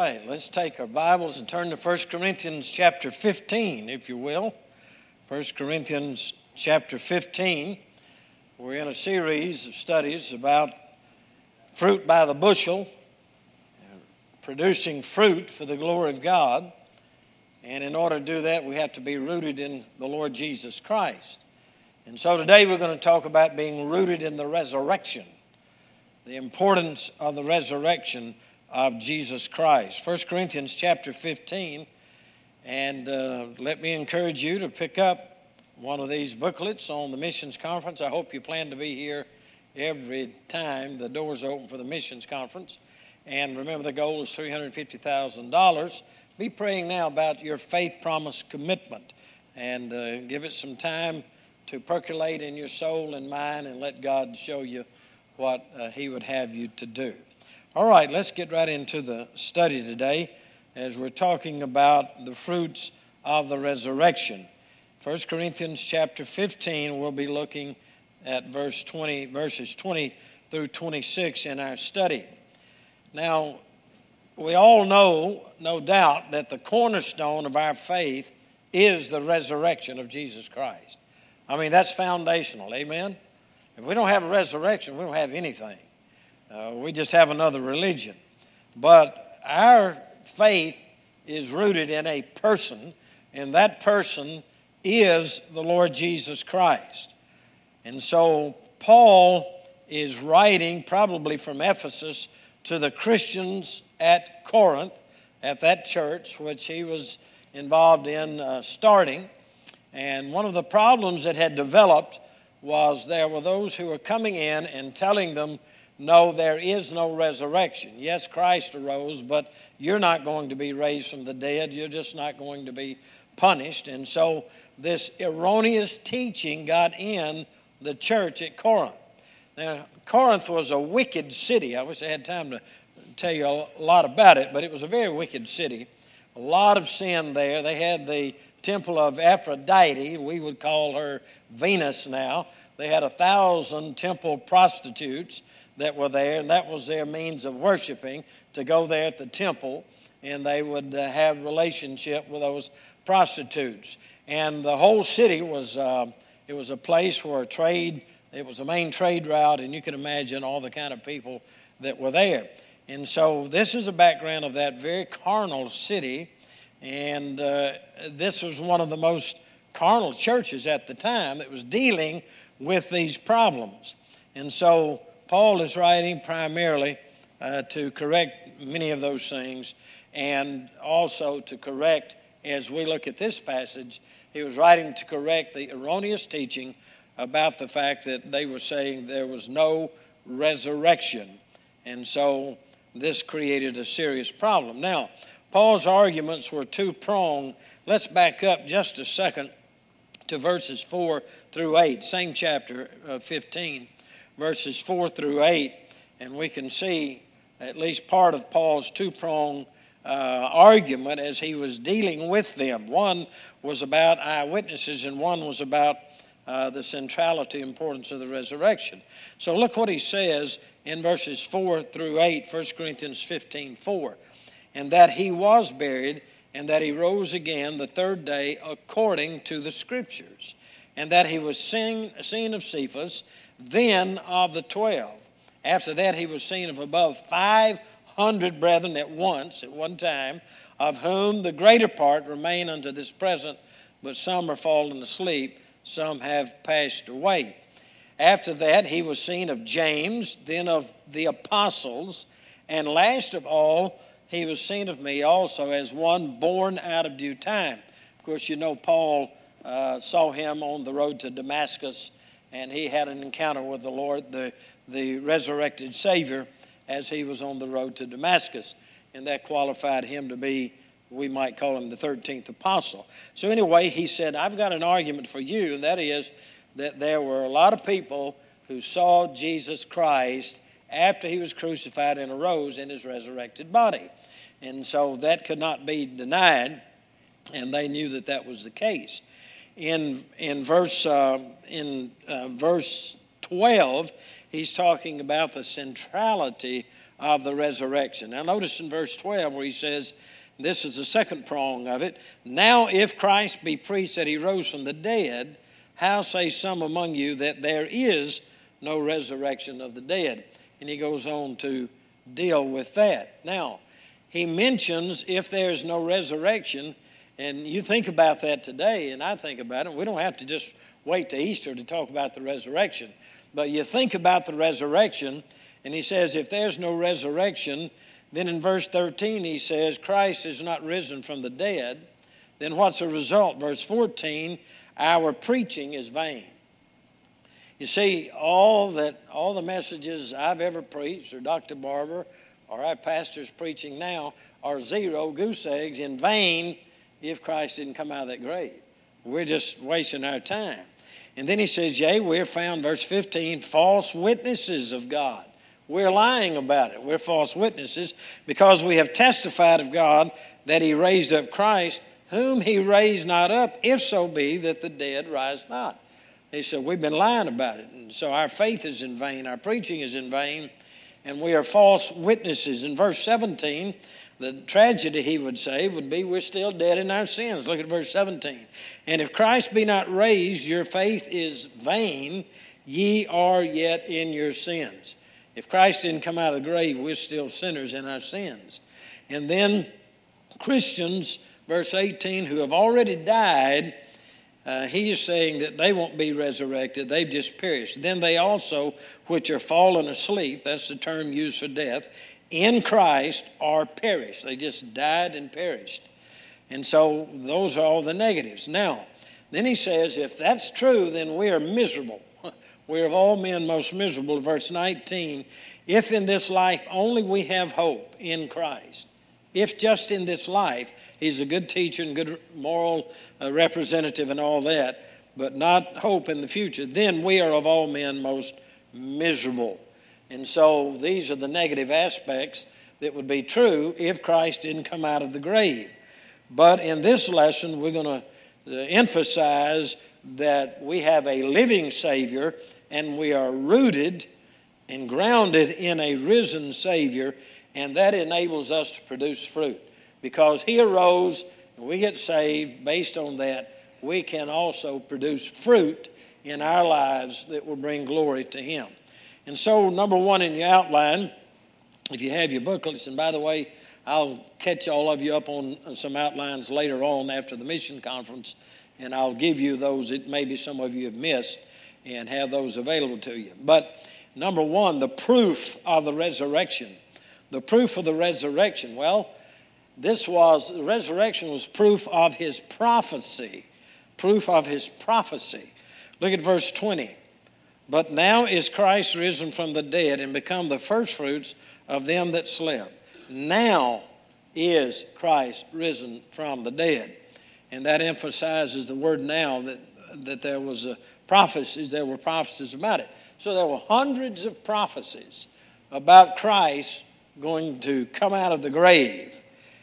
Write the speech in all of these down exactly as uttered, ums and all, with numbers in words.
right, let's take our Bibles and turn to First Corinthians chapter fifteen, if you will. First Corinthians chapter fifteen. We're in a series of studies about fruit by the bushel, producing fruit for the glory of God. And in order to do that, we have to be rooted in the Lord Jesus Christ. And so today we're going to talk about being rooted in the resurrection, the importance of the resurrection of Jesus Christ. First Corinthians chapter fifteen, and uh, let me encourage you to pick up one of these booklets on the missions conference. I hope you plan to be here every time the doors open for the missions conference. And remember, the goal is three hundred fifty thousand dollars. Be praying now about your faith promise commitment, and uh, give it some time to percolate in your soul and mind, and let God show you what uh, He would have you to do. All right, let's get right into the study today as we're talking about the fruits of the resurrection. First Corinthians chapter fifteen, we'll be looking at verse twenty, verses twenty through twenty-six in our study. Now, we all know, no doubt, that the cornerstone of our faith is the resurrection of Jesus Christ. I mean, that's foundational, amen? If we don't have a resurrection, we don't have anything. Uh, we just have another religion. But our faith is rooted in a person, and that person is the Lord Jesus Christ. And so Paul is writing probably from Ephesus to the Christians at Corinth, at that church which he was involved in uh, starting. And one of the problems that had developed was there were those who were coming in and telling them, no, there is no resurrection. Yes, Christ arose, but you're not going to be raised from the dead. You're just not going to be punished. And so this erroneous teaching got in the church at Corinth. Now, Corinth was a wicked city. I wish I had time to tell you a lot about it, but it was a very wicked city. A lot of sin there. They had the temple of Aphrodite. We would call her Venus now. They had a thousand temple prostitutes that were there, and that was their means of worshiping, to go there at the temple, and they would uh, have relationship with those prostitutes. And the whole city was, uh, it was a place where trade, it was a main trade route, and you can imagine all the kind of people that were there. And so this is a background of that very carnal city, and uh, this was one of the most carnal churches at the time that was dealing with these problems. And so Paul is writing primarily uh, to correct many of those things, and also to correct, as we look at this passage, he was writing to correct the erroneous teaching about the fact that they were saying there was no resurrection. And so this created a serious problem. Now, Paul's arguments were two-pronged. Let's back up just a second to verses four through eight, same chapter uh, fifteen, verses four through eight, and we can see at least part of Paul's two-pronged uh, argument as he was dealing with them. One was about eyewitnesses, and one was about uh, the centrality and importance of the resurrection. So look what he says in verses four through eight, First Corinthians fifteen, four. And that he was buried, and that he rose again the third day according to the Scriptures. And that he was seen, seen of Cephas, then of the twelve. After that he was seen of above five hundred brethren at once, at one time, of whom the greater part remain unto this present, but some are fallen asleep, some have passed away. After that he was seen of James, then of the apostles, and last of all he was seen of me also as one born out of due time. Of course, you know Paul uh, saw him on the road to Damascus, and he had an encounter with the Lord, the, the resurrected Savior, as he was on the road to Damascus. And that qualified him to be, we might call him the thirteenth apostle. So anyway, he said, I've got an argument for you, and that is that there were a lot of people who saw Jesus Christ after he was crucified and arose in his resurrected body. And so that could not be denied, and they knew that that was the case. In in verse uh, in uh, verse twelve, he's talking about the centrality of the resurrection. Now notice in verse twelve where he says, this is the second prong of it. Now if Christ be preached that he rose from the dead, how say some among you that there is no resurrection of the dead? And he goes on to deal with that. Now, he mentions if there's no resurrection, and you think about that today, and I think about it. We don't have to just wait to Easter to talk about the resurrection. But you think about the resurrection, and he says if there's no resurrection, then in verse thirteen he says Christ is not risen from the dead. Then what's the result? Verse fourteen, our preaching is vain. You see, all that all the messages I've ever preached, or Doctor Barber, or our pastor's preaching now, are zero goose eggs in vain if Christ didn't come out of that grave. We're just wasting our time. And then he says, yea, we're found, verse fifteen, false witnesses of God. We're lying about it. We're false witnesses because we have testified of God that he raised up Christ, whom he raised not up, if so be that the dead rise not. He said, we've been lying about it. And so our faith is in vain. Our preaching is in vain. And we are false witnesses. In verse seventeen, the tragedy, he would say, would be we're still dead in our sins. Look at verse seventeen. And if Christ be not raised, your faith is vain. Ye are yet in your sins. If Christ didn't come out of the grave, we're still sinners in our sins. And then Christians, verse eighteen, who have already died, uh, he is saying that they won't be resurrected. They've just perished. Then they also, which are fallen asleep, that's the term used for death, in Christ are perished. They just died and perished. And so those are all the negatives. Now, then he says, if that's true, then we are miserable. We're of all men most miserable. Verse nineteen, if in this life only we have hope in Christ. If just in this life, he's a good teacher and good moral uh, representative and all that, but not hope in the future, then we are of all men most miserable. And so these are the negative aspects that would be true if Christ didn't come out of the grave. But in this lesson, we're going to emphasize that we have a living Savior and we are rooted and grounded in a risen Savior, and that enables us to produce fruit. Because he arose and we get saved based on that, we can also produce fruit in our lives that will bring glory to him. And so, number one in your outline, if you have your booklets, and by the way, I'll catch all of you up on some outlines later on after the mission conference, and I'll give you those that maybe some of you have missed and have those available to you. But number one, the proof of the resurrection. The proof of the resurrection. Well, this was, the resurrection was proof of his prophecy. Proof of his prophecy. Look at verse twenty. But now is Christ risen from the dead and become the firstfruits of them that slept. Now is Christ risen from the dead. And that emphasizes the word now, that, that there was a prophecies, there were prophecies about it. So there were hundreds of prophecies about Christ going to come out of the grave.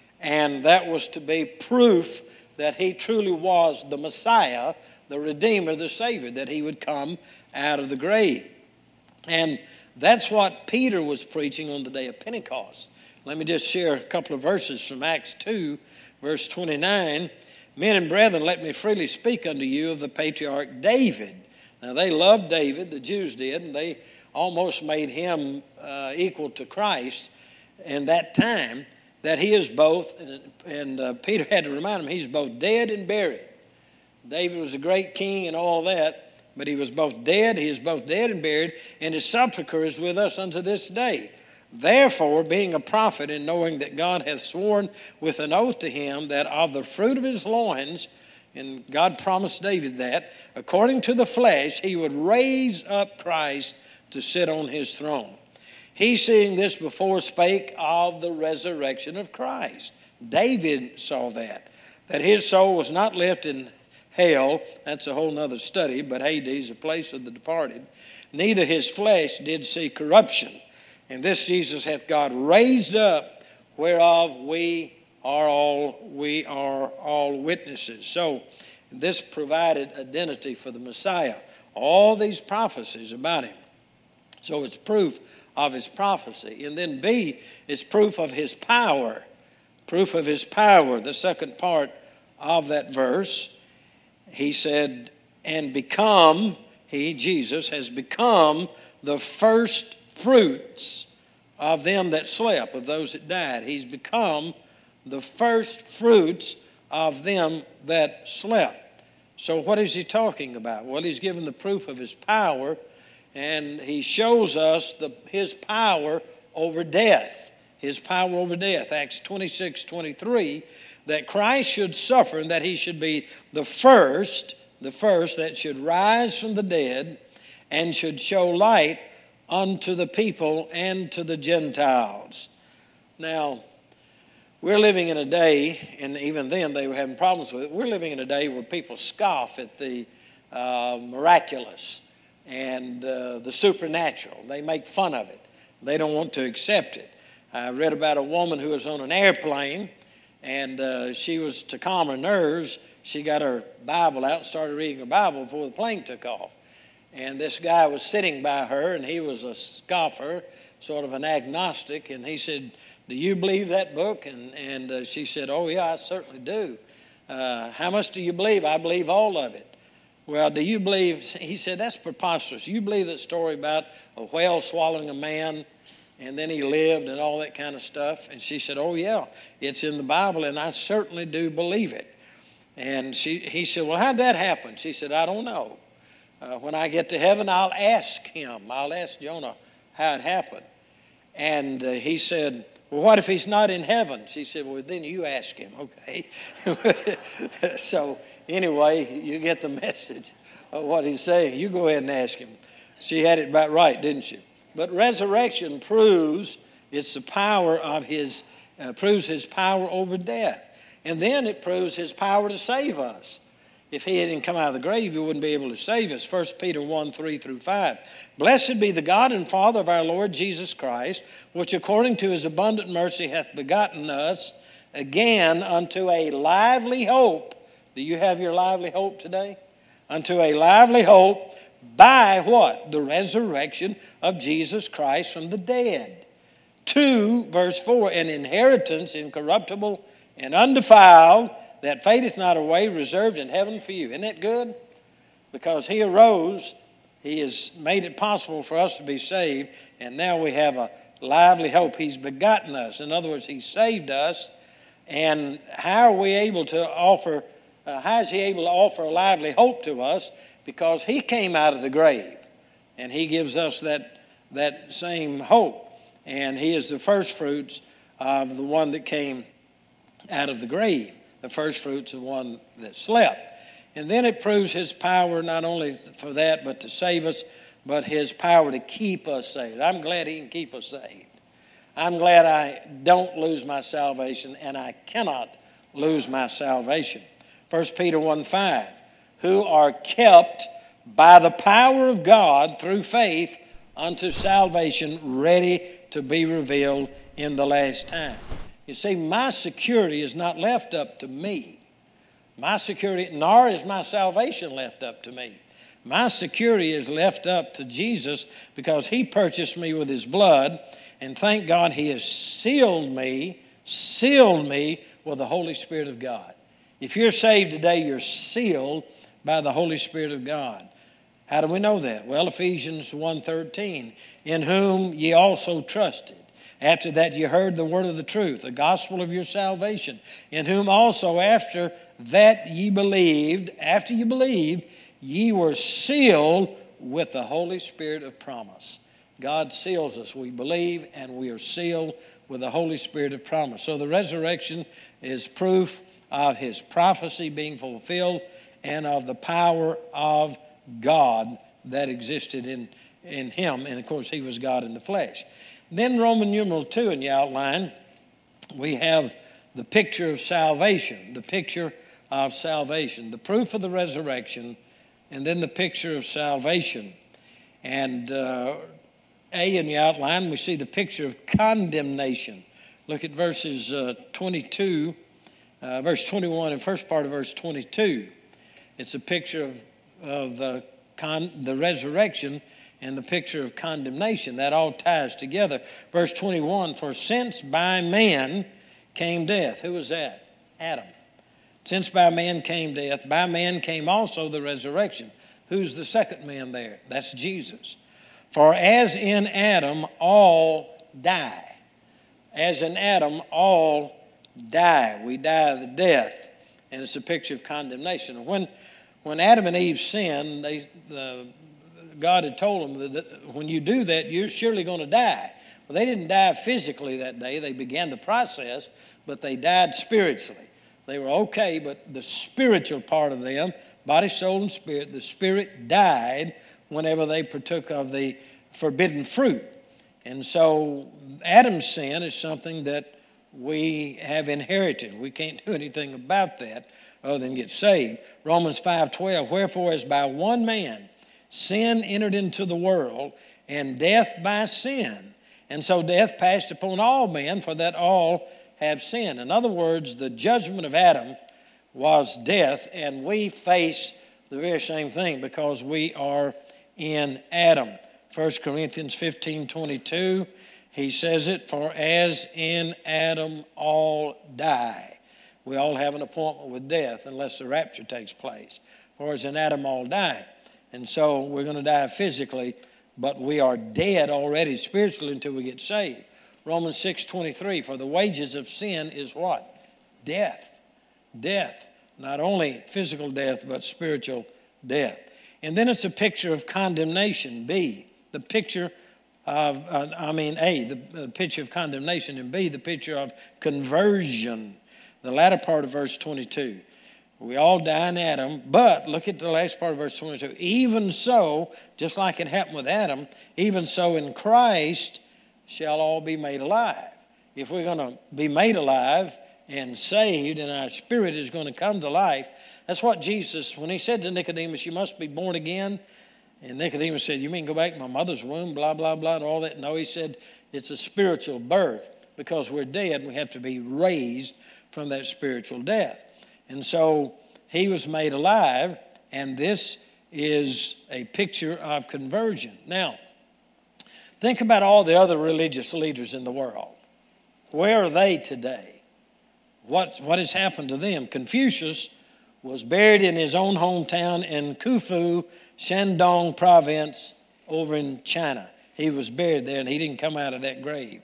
And that was to be proof that he truly was the Messiah, the Redeemer, the Savior, that he would come out of the grave. And that's what Peter was preaching on the day of Pentecost. Let me just share a couple of verses from Acts two, verse twenty-nine. Men and brethren, let me freely speak unto you of the patriarch David. Now, they loved David, the Jews did, and they almost made him uh, equal to Christ in that time, that he is both, and, and uh, Peter had to remind him, he's both dead and buried. David was a great king and all that, but he was both dead, he is both dead and buried, and his sepulchre is with us unto this day. Therefore, being a prophet, and knowing that God hath sworn with an oath to him that of the fruit of his loins, and God promised David that, according to the flesh, he would raise up Christ to sit on his throne. He, seeing this before, spake of the resurrection of Christ. David saw that, that his soul was not left in hell, that's a whole nother study, but Hades, a place of the departed, neither his flesh did see corruption. And this Jesus hath God raised up, whereof we are all we are all witnesses. So this provided identity for the Messiah. All these prophecies about him. So it's proof of his prophecy. And then B is proof of his power. Proof of his power, the second part of that verse. He said, and become, he, Jesus, has become the first fruits of them that slept, of those that died. He's become the first fruits of them that slept. So what is he talking about? Well, he's given the proof of his power, and he shows us the, his power over death. His power over death. Acts twenty-six twenty-three, that Christ should suffer and that he should be the first, the first that should rise from the dead and should show light unto the people and to the Gentiles. Now, we're living in a day, and even then they were having problems with it, we're living in a day where people scoff at the uh, miraculous and uh, the supernatural. They make fun of it. They don't want to accept it. I read about a woman who was on an airplane, and uh, she was, to calm her nerves, she got her Bible out and started reading her Bible before the plane took off. And this guy was sitting by her, and he was a scoffer, sort of an agnostic, and he said, do you believe that book? And, and uh, she said, oh, yeah, I certainly do. Uh, how much do you believe? I believe all of it. Well, do you believe, he said, that's preposterous. You believe that story about a whale swallowing a man, and then he lived and all that kind of stuff? And she said, oh, yeah, it's in the Bible, and I certainly do believe it. And she, he said, well, how'd that happen? She said, I don't know. Uh, when I get to heaven, I'll ask him. I'll ask Jonah how it happened. And uh, he said, well, what if he's not in heaven? She said, well, then you ask him, okay? So anyway, you get the message of what he's saying. You go ahead and ask him. She had it about right, didn't she? But resurrection proves it's the power of his, uh, proves his power over death. And then it proves his power to save us. If he hadn't come out of the grave, he wouldn't be able to save us. First Peter one, three through five. Blessed be the God and Father of our Lord Jesus Christ, which according to his abundant mercy hath begotten us again unto a lively hope. Do you have your lively hope today? Unto a lively hope by what? The resurrection of Jesus Christ from the dead. To, verse four, an inheritance incorruptible and undefiled, that fadeth not away, reserved in heaven for you. Isn't that good? Because he arose, he has made it possible for us to be saved, and now we have a lively hope. He's begotten us. In other words, he saved us. And how are we able to offer, uh, how is he able to offer a lively hope to us? Because he came out of the grave, and he gives us that, that same hope. And he is the first fruits of the one that came out of the grave. The first fruits of one that slept. And then it proves his power not only for that, but to save us, but his power to keep us saved. I'm glad he can keep us saved. I'm glad I don't lose my salvation, and I cannot lose my salvation. First Peter one five, who are kept by the power of God through faith unto salvation, ready to be revealed in the last time. You see, my security is not left up to me. My security, nor is my salvation left up to me. My security is left up to Jesus because he purchased me with his blood. And thank God he has sealed me, sealed me with the Holy Spirit of God. If you're saved today, you're sealed by the Holy Spirit of God. How do we know that? Well, Ephesians one thirteen, in whom ye also trusted. After that you heard the word of the truth, the gospel of your salvation, in whom also after that ye believed, after you believed, ye were sealed with the Holy Spirit of promise. God seals us. We believe and we are sealed with the Holy Spirit of promise. So the resurrection is proof of his prophecy being fulfilled and of the power of God that existed in, in him. And of course, he was God in the flesh. Then Roman numeral two in your outline, we have the picture of salvation, the picture of salvation, the proof of the resurrection, and then the picture of salvation. And uh, A in your outline, we see the picture of condemnation. Look at verses uh, twenty-two, uh, verse twenty-one, and first part of verse twenty-two. It's a picture of, of uh, con- the resurrection, and the picture of condemnation. That all ties together. Verse twenty-one, for since by man came death. Who was that? Adam. Since by man came death, by man came also the resurrection. Who's the second man there? That's Jesus. For as in Adam all die. As in Adam all die. We die the death. And it's a picture of condemnation. When, when Adam and Eve sinned, they, uh, God had told them that when you do that, you're surely going to die. Well, they didn't die physically that day. They began the process, but they died spiritually. They were okay, but the spiritual part of them, body, soul, and spirit, the spirit died whenever they partook of the forbidden fruit. And so Adam's sin is something that we have inherited. We can't do anything about that other than get saved. Romans five twelve, wherefore as by one man sin entered into the world, and death by sin. And so death passed upon all men, for that all have sinned. In other words, the judgment of Adam was death, and we face the very same thing because we are in Adam. First Corinthians fifteen twenty-two, he says it, for as in Adam all die. We all have an appointment with death unless the rapture takes place. For as in Adam all die. And so we're going to die physically, but we are dead already spiritually until we get saved. Romans six twenty-three, for the wages of sin is what? Death. Death. Not only physical death, but spiritual death. And then it's a picture of condemnation, B. The picture of, uh, I mean, A, the, the picture of condemnation, and B, the picture of conversion. The latter part of verse twenty-two. We all die in Adam, but look at the last part of verse twenty-two. Even so, just like it happened with Adam, even so in Christ shall all be made alive. If we're going to be made alive and saved and our spirit is going to come to life, that's what Jesus, when he said to Nicodemus, you must be born again. And Nicodemus said, you mean go back to my mother's womb, blah, blah, blah, and all that? No, he said it's a spiritual birth because we're dead and we have to be raised from that spiritual death. And so he was made alive, and this is a picture of conversion. Now, think about all the other religious leaders in the world. Where are they today? What's, what has happened to them? Confucius was buried in his own hometown in Khufu, Shandong province over in China. He was buried there, and he didn't come out of that grave.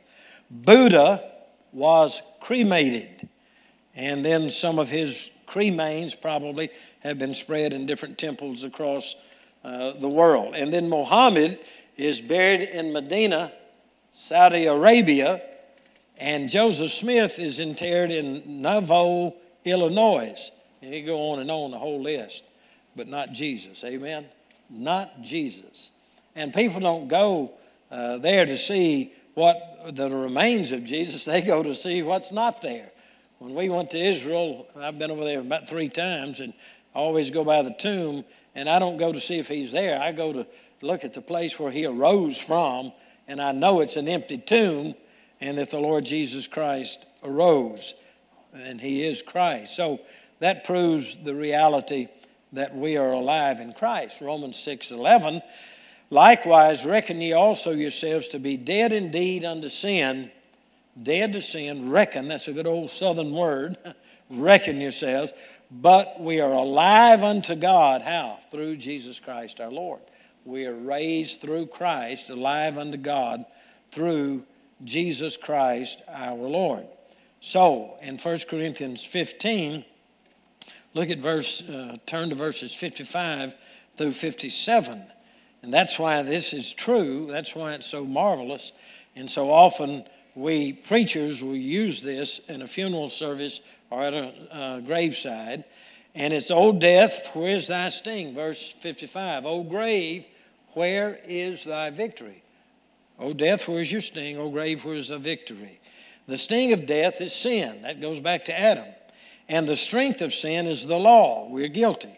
Buddha was cremated, and then some of his cremains probably have been spread in different temples across uh, the world. And then Muhammad is buried in Medina, Saudi Arabia, and Joseph Smith is interred in Nauvoo, Illinois. And you go on and on the whole list, but not Jesus. Amen? Not Jesus. And people don't go uh, there to see what the remains of Jesus. They go to see what's not there. When we went to Israel, I've been over there about three times, and I always go by the tomb, and I don't go to see if he's there. I go to look at the place where he arose from, and I know it's an empty tomb, and that the Lord Jesus Christ arose, and he is Christ. So that proves the reality that we are alive in Christ. Romans six eleven, likewise reckon ye also yourselves to be dead indeed unto sin. Dead to sin, reckon, that's a good old southern word, reckon yourselves, but we are alive unto God. How? Through Jesus Christ our Lord. We are raised through Christ, alive unto God, through Jesus Christ our Lord. So, in First Corinthians fifteen, look at verse, uh, turn to verses fifty-five through fifty-seven. And that's why this is true. That's why it's so marvelous. And so often we preachers will use this in a funeral service or at a uh, graveside. And it's, O death, where is thy sting? Verse fifty-five, O grave, where is thy victory? O death, where is your sting? O grave, where is thy victory? The sting of death is sin. That goes back to Adam. And the strength of sin is the law. We're guilty.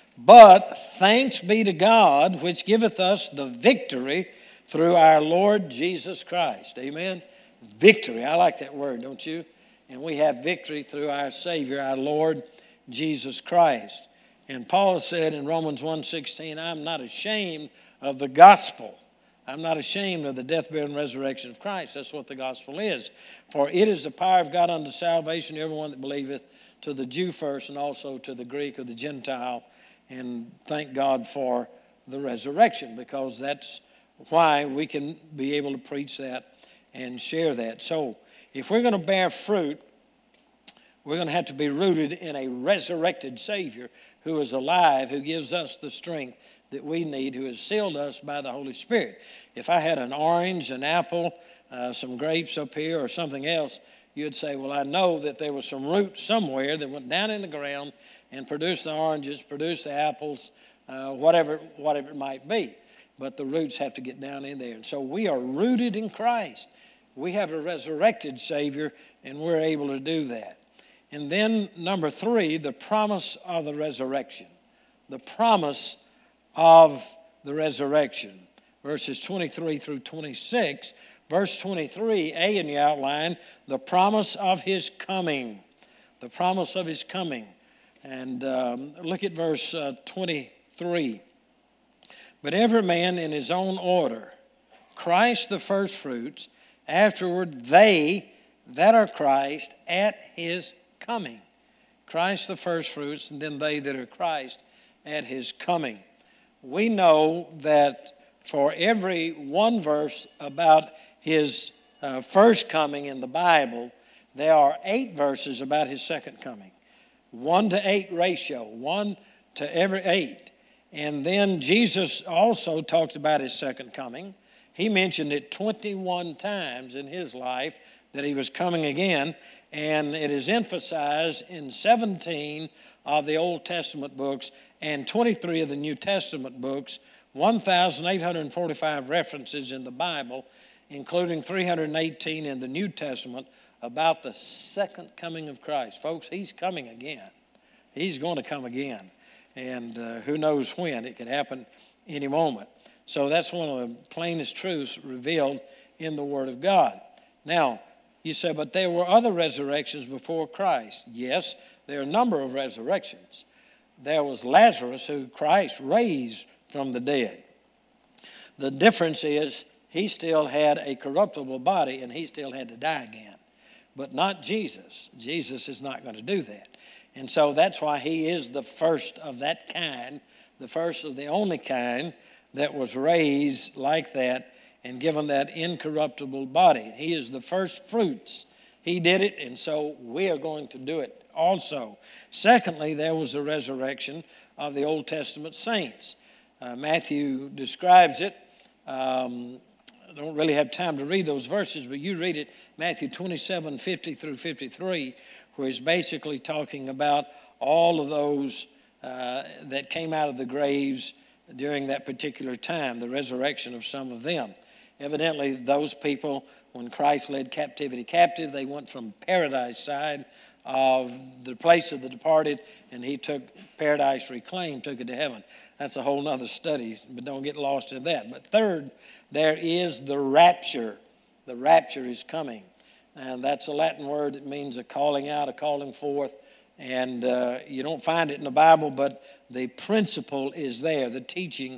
But thanks be to God, which giveth us the victory through our Lord Jesus Christ. Amen? Victory. I like that word, don't you? And we have victory through our Savior, our Lord Jesus Christ. And Paul said in Romans one sixteen, I'm not ashamed of the gospel. I'm not ashamed of the death, burial, and resurrection of Christ. That's what the gospel is. For it is the power of God unto salvation to everyone that believeth, to the Jew first, and also to the Greek or the Gentile. And thank God for the resurrection, because that's why we can be able to preach that and share that. So if we're going to bear fruit, we're going to have to be rooted in a resurrected Savior who is alive, who gives us the strength that we need, who has sealed us by the Holy Spirit. If I had an orange, an apple, uh, some grapes up here or something else, you'd say, well, I know that there was some root somewhere that went down in the ground and produced the oranges, produced the apples, uh, whatever, whatever it might be. But the roots have to get down in there. And so we are rooted in Christ. We have a resurrected Savior, and we're able to do that. And then number three, the promise of the resurrection. The promise of the resurrection. Verses twenty-three through twenty-six. Verse twenty-three, A in the outline, the promise of his coming. The promise of his coming. And um, look at verse uh, twenty-three. But every man in his own order, Christ the firstfruits, afterward they that are Christ at his coming. Christ the firstfruits, and then they that are Christ at his coming. We know that for every one verse about his uh, first coming in the Bible, there are eight verses about his second coming. One to eight ratio, one to every eight. And then Jesus also talked about his second coming. He mentioned it twenty-one times in his life that he was coming again. And it is emphasized in seventeen of the Old Testament books and twenty-three of the New Testament books, one thousand eight hundred forty-five references in the Bible, including three hundred eighteen in the New Testament, about the second coming of Christ. Folks, he's coming again. He's going to come again. And uh, who knows when. It could happen any moment. So that's one of the plainest truths revealed in the Word of God. Now, you say, but there were other resurrections before Christ. Yes, there are a number of resurrections. There was Lazarus, who Christ raised from the dead. The difference is he still had a corruptible body and he still had to die again. But not Jesus. Jesus is not going to do that. And so that's why he is the first of that kind, the first of the only kind that was raised like that and given that incorruptible body. He is the first fruits. He did it, and so we are going to do it also. Secondly, there was a resurrection of the Old Testament saints. Uh, Matthew describes it. Um, I don't really have time to read those verses, but you read it, Matthew twenty-seven, fifty through fifty-three, where he's basically talking about all of those uh, that came out of the graves during that particular time, the resurrection of some of them. Evidently, those people, when Christ led captivity captive, they went from paradise side of the place of the departed, and he took paradise reclaimed, took it to heaven. That's a whole other study, but don't get lost in that. But third, there is the rapture. The rapture is coming. And that's a Latin word that means a calling out, a calling forth. And uh, you don't find it in the Bible, but the principle is there. The teaching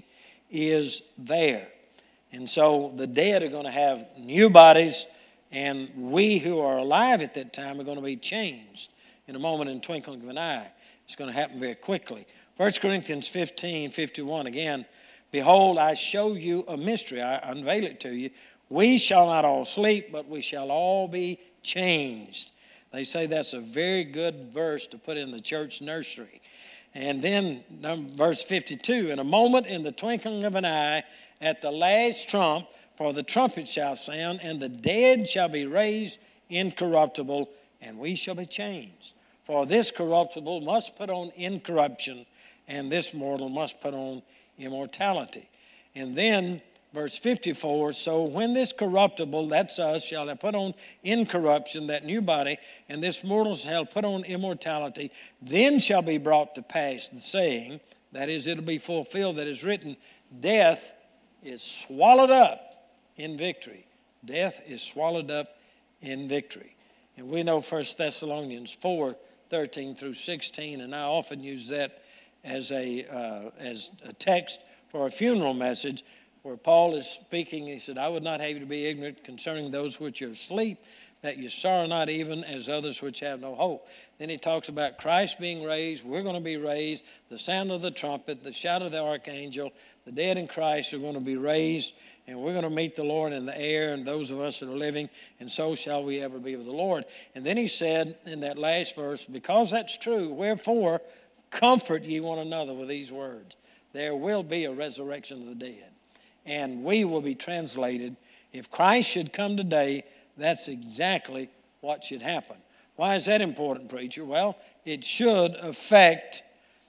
is there. And so the dead are going to have new bodies, and we who are alive at that time are going to be changed in a moment, in the twinkling of an eye. It's going to happen very quickly. First Corinthians fifteen, fifty-one, again, behold, I show you a mystery. I unveil it to you. We shall not all sleep, but we shall all be changed. They say that's a very good verse to put in the church nursery. And then verse fifty-two, in a moment, in the twinkling of an eye, at the last trump, for the trumpet shall sound, and the dead shall be raised incorruptible, and we shall be changed. For this corruptible must put on incorruption, and this mortal must put on immortality. And then verse fifty-four, so when this corruptible, that's us, shall have put on incorruption, that new body, and this mortal shall put on immortality, then shall be brought to pass the saying, that is, it'll be fulfilled, that is written, death is swallowed up in victory. Death is swallowed up in victory. And we know First Thessalonians four, thirteen through sixteen, and I often use that as a, uh, as a text for a funeral message, where Paul is speaking. He said, I would not have you to be ignorant concerning those which are asleep, that you sorrow not even as others which have no hope. Then he talks about Christ being raised. We're going to be raised. The sound of the trumpet, the shout of the archangel, the dead in Christ are going to be raised, and we're going to meet the Lord in the air, and those of us that are living, and so shall we ever be with the Lord. And then he said in that last verse, because that's true, wherefore comfort ye one another with these words. There will be a resurrection of the dead, and we will be translated. If Christ should come today, that's exactly what should happen. Why is that important, preacher? Well, it should affect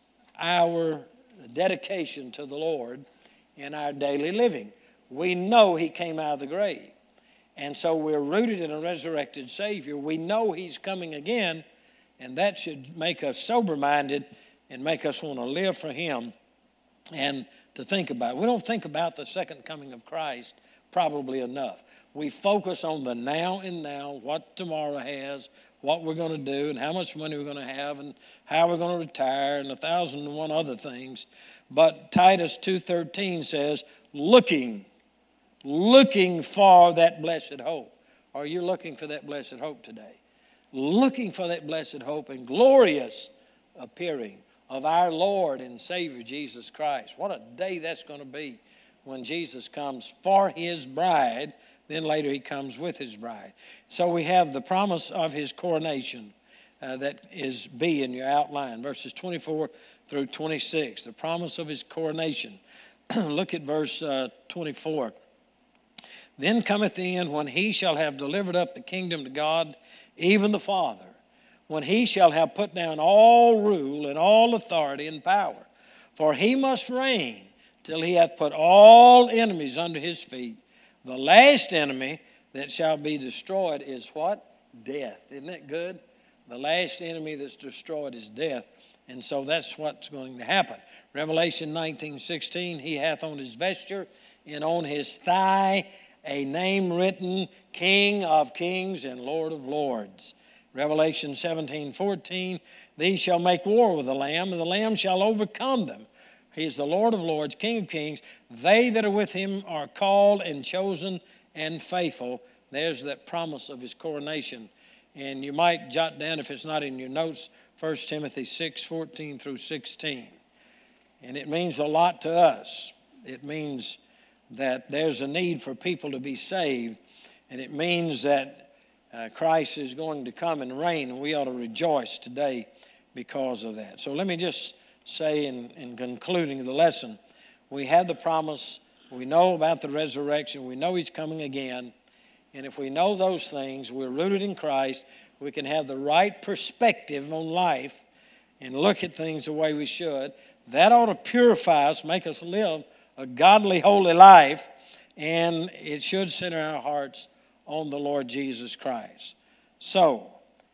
our dedication to the Lord in our daily living. We know he came out of the grave, and so we're rooted in a resurrected Savior. We know he's coming again, and that should make us sober-minded and make us want to live for him and to think about it. We don't think about the second coming of Christ probably enough. We focus on the now and now, what tomorrow has, what we're going to do, and how much money we're going to have, and how we're going to retire, and a thousand and one other things. But Titus two thirteen says, looking, looking for that blessed hope. Are you looking for that blessed hope today? Looking for that blessed hope and glorious appearing of our Lord and Savior Jesus Christ. What a day that's going to be when Jesus comes for his bride. Then later he comes with his bride. So we have the promise of his coronation uh, that is B in your outline, verses twenty-four through twenty-six. The promise of his coronation. Look at verse uh, twenty-four. Then cometh the end when he shall have delivered up the kingdom to God, even the Father, when he shall have put down all rule and all authority and power. For he must reign till he hath put all enemies under his feet. The last enemy that shall be destroyed is what? Death. Isn't that good? The last enemy that's destroyed is death. And so that's what's going to happen. Revelation nineteen sixteen, he hath on his vesture and on his thigh a name written, King of kings and Lord of lords. Revelation seventeen fourteen, these shall make war with the Lamb, and the Lamb shall overcome them. He is the Lord of lords, King of kings. They that are with him are called and chosen and faithful. There's that promise of his coronation. And you might jot down, if it's not in your notes, First Timothy six fourteen through sixteen. And it means a lot to us. It means that there's a need for people to be saved. And it means that uh, Christ is going to come and reign. And we ought to rejoice today because of that. So let me just say in, in concluding the lesson, we have the promise, we know about the resurrection, we know he's coming again, and if we know those things, we're rooted in Christ, we can have the right perspective on life and look at things the way we should. That ought to purify us, make us live a godly, holy life, and it should center our hearts on the Lord Jesus Christ. So,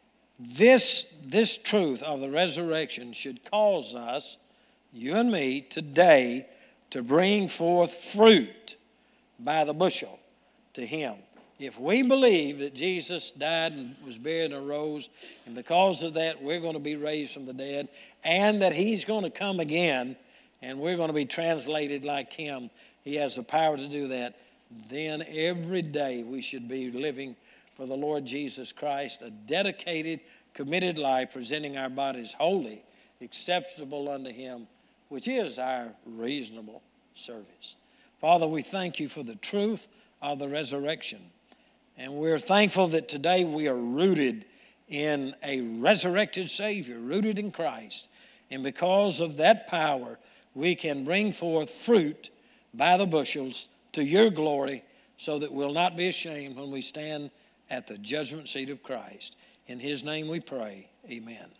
This, this truth of the resurrection should cause us, you and me, today to bring forth fruit by the bushel to him. If we believe that Jesus died and was buried and arose, and because of that we're going to be raised from the dead, and that he's going to come again, and we're going to be translated like him, he has the power to do that, then every day we should be living for the Lord Jesus Christ, a dedicated, committed life, presenting our bodies holy, acceptable unto him, which is our reasonable service. Father, we thank you for the truth of the resurrection. And we're thankful that today we are rooted in a resurrected Savior, rooted in Christ. And because of that power, we can bring forth fruit by the bushels to your glory, so that we'll not be ashamed when we stand at the judgment seat of Christ. In his name we pray, amen.